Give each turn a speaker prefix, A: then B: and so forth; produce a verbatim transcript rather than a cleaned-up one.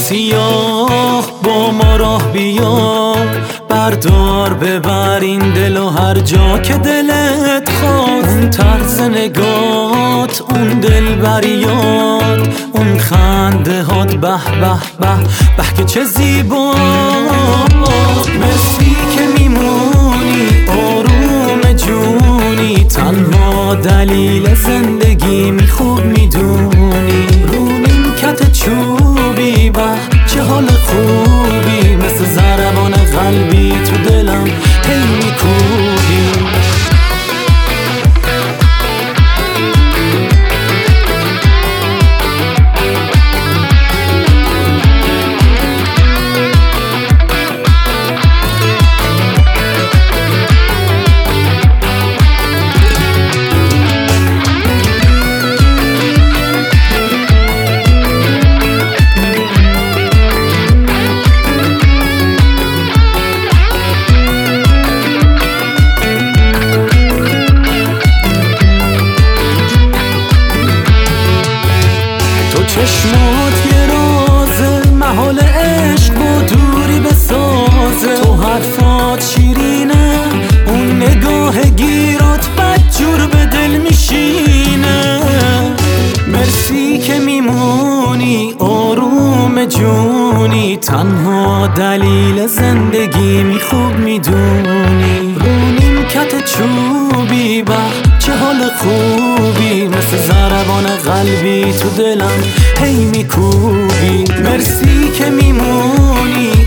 A: سیاه با ما راه بیا، بردار ببر این دل و هر جا که دلت خواست. اون طرز نگات، اون دل بریات، اون خنده هات، به به به به که چه زیباست. مرسی که میمونی آروم جونی، تنها دلیل زندگی می خوب میدونی. رو نیمکت چوبی به چه حال خوبی، مثل ضربان قلبی تو دلم هی میکوبی. چشمات یه رازه، محال عشق با دوری بسازه. تو حرفات شیرینه، اون نگاه گیرات بدجور به دل میشینه. مرسی که میمونی آروم جونی، تنها دلیل زندگی می خوب میدونی. رو نیمکت چوبی به چه حال خوبی، مثل ضربان قلبی تو دلم هی میکوبی. مرسی که میمونی